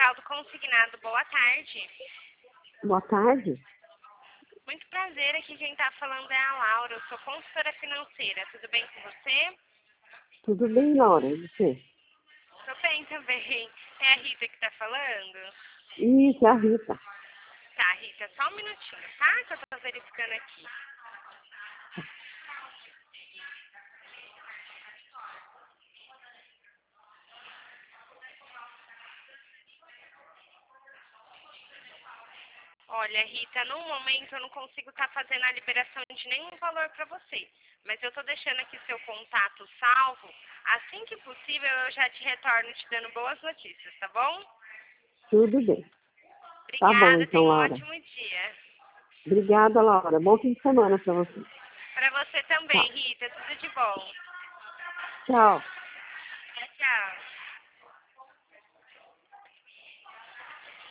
Mercado Consignado. Boa tarde. Boa tarde. Muito prazer, aqui quem está falando é a Laura, eu sou consultora financeira. Tudo bem com você? Tudo bem, Laura? E você? Tô bem também. É a Rita que está falando? Isso, é a Rita. Tá, Rita, só um minutinho, tá? Que eu tô verificando aqui. Olha, Rita, no momento eu não consigo estar fazendo a liberação de nenhum valor para você. Mas eu tô deixando aqui seu contato salvo. Assim que possível, eu já te retorno te dando boas notícias, tá bom? Tudo bem. Tá bom, Obrigada, então, tenha um Laura. ótimo dia. Obrigada, Laura. Bom fim de semana para você. Para você também, Tchau. Rita, tudo de bom. Tchau. Tchau, tchau.